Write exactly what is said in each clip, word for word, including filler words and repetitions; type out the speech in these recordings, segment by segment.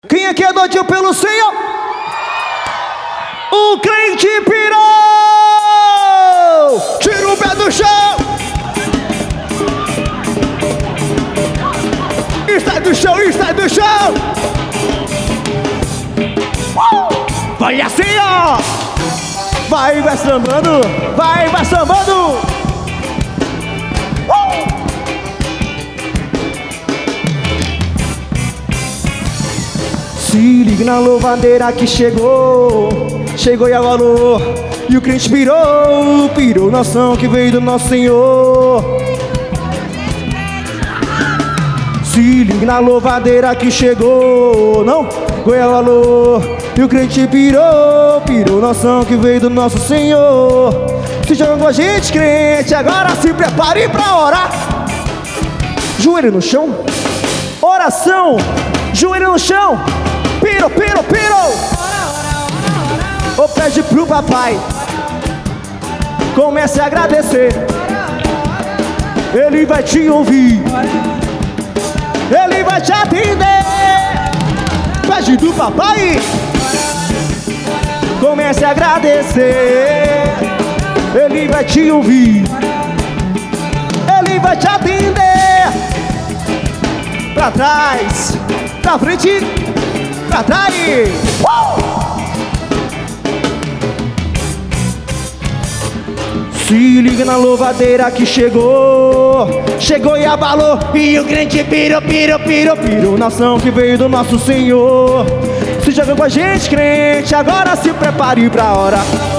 Quem aqui é doidinho pelo Senhor? O crente pirou! Tira o pé do chão! Está do chão, está do chão! Uh! Vai assim, ó! Vai, vai sambando! Vai, vai sambando! Uh! Se liga na louvadeira que chegou, chegou e avalou. E o crente pirou, pirou nação que veio do nosso Senhor. Se liga na louvadeira que chegou, não, goiavalou. E o crente pirou, pirou nação que veio do nosso Senhor. Se joga com a gente, crente, agora se prepare pra orar. Joelho no chão, oração, joelho no chão. Piro, piro, piro. Ou pede pro papai, comece a agradecer. Ele vai te ouvir, ele vai te atender. Pede do papai, comece a agradecer. Ele vai te ouvir, ele vai te atender. Pra trás, pra frente, pra trás. Uh! Se liga na louvadeira que chegou, chegou e abalou. E o crente pirou, pirou, pirou, pirou nação que veio do nosso Senhor. Se joga com a gente, crente, agora se prepare pra hora.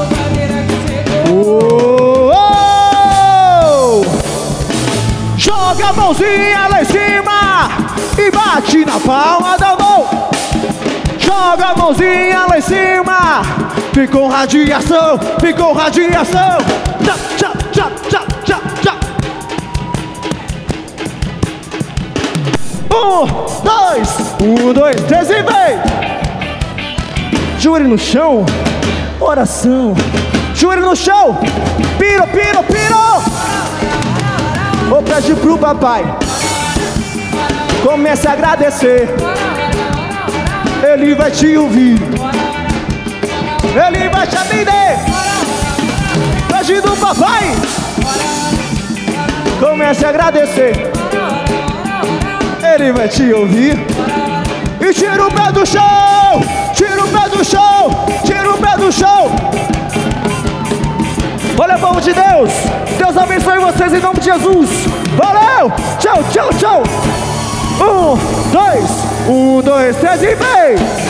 Oh, oh! Joga a mãozinha lá em cima e bate na palma da mão. Joga a mãozinha lá em cima. Ficou radiação, ficou radiação. Tchá, tchá, tchá, tchá, tchá, tchá. Um, dois, um, dois, três e vem. Joelho no chão, oração. Joelho no chão, piro, piro, piro. Ou pede pro papai, comece a agradecer. Ele vai te ouvir, ele vai te atender. Pede do papai, comece a agradecer. Ele vai te ouvir. E tira o pé do chão, tira o pé do chão, tira o pé do chão. Olha, povo de Deus, Deus abençoe vocês em nome de Jesus. Valeu, tchau, tchau, tchau. Um, dois, um, dois, três e vem.